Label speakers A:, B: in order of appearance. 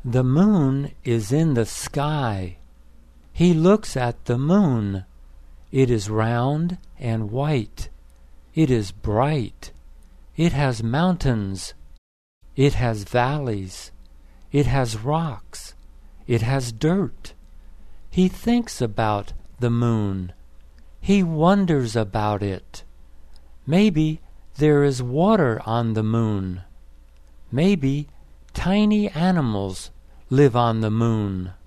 A: The moon is in the sky. He looks at the moon. It is round and white. It is bright. It has mountains. It has valleys. It has rocks. It has dirt. He thinks about the moon. He wonders about it. Maybe there is water on the moon. Maybe tiny animals live on the moon.